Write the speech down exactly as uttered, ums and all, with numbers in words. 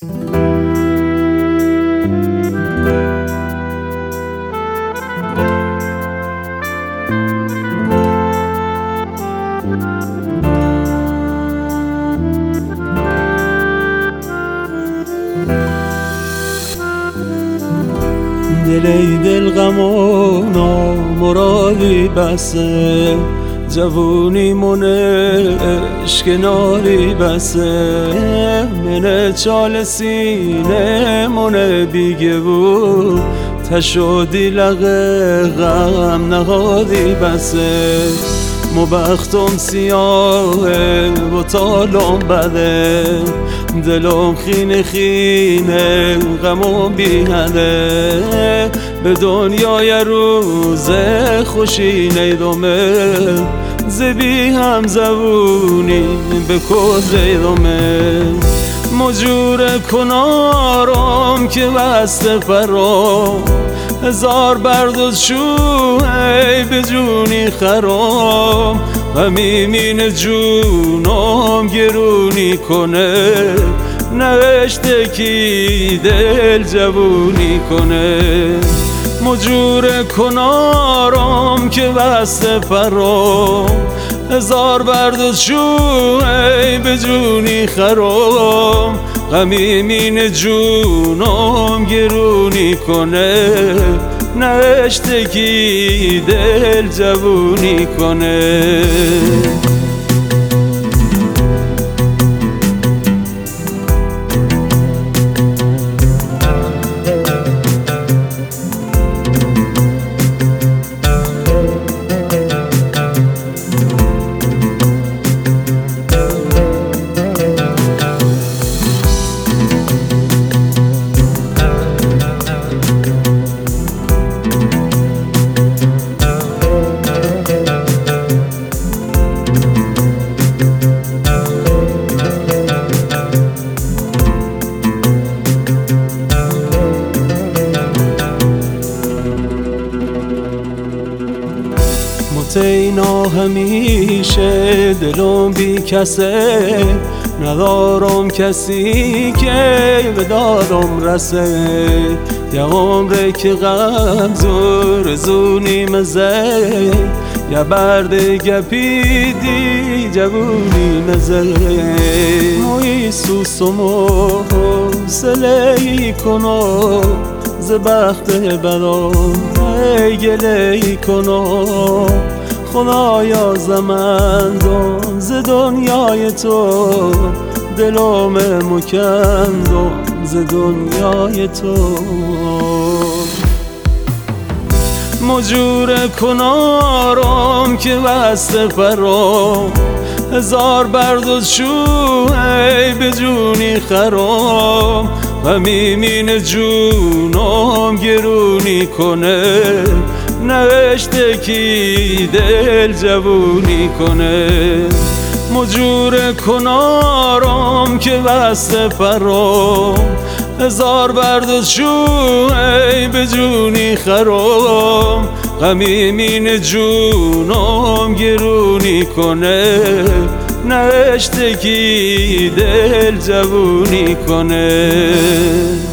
دل ای دل غم و نامرادی بسه، جوونی من عشق ناری بسه. من چال سینه من بیگه بود، تشودی لغه غم نهادی بسه. مو بختم سیاهه و تالم بده، دلم خینه خینه غمم بیهده. به دنیای روز خوشی نیدمه، زبی هم زبونی به کزه دمه. مجور کنارم که بسته فرام، هزار بردوز شوهی به جونی خرام. غمیمین جونم گرونی کنه، نوشته کی دل جوونی کنه. مجور کنارم که بسته فرام، هزار بردوز شوهی به جونی خرام. غمیمین جونم گرونی کنه، نوشته کی دل جوونی کنه. اینا همیشه دلم بی کسه، ندارم کسی که به دادم رسه. یه عمره که غم زور زونی مزه، یه برد گپیدی جوونی مزه. موی سوسم و حوصله کنم، ز بخت بدم ای گله کنم. خدایا زمندم ز دنیای تو، دلم مکندم ز دنیای تو. مجور کنارم که بسته فرام، هزار بردوز شوهی به جونی خرام. غمیمین جونم گرونی کنه، نوشته کی دل جوونی کنه. مجور کنارم که بسته فرام، هزار بردوز شوهی به جونی خرام. غمیمین جونم گرونی کنه، نوشته کی دل جوونی کنه.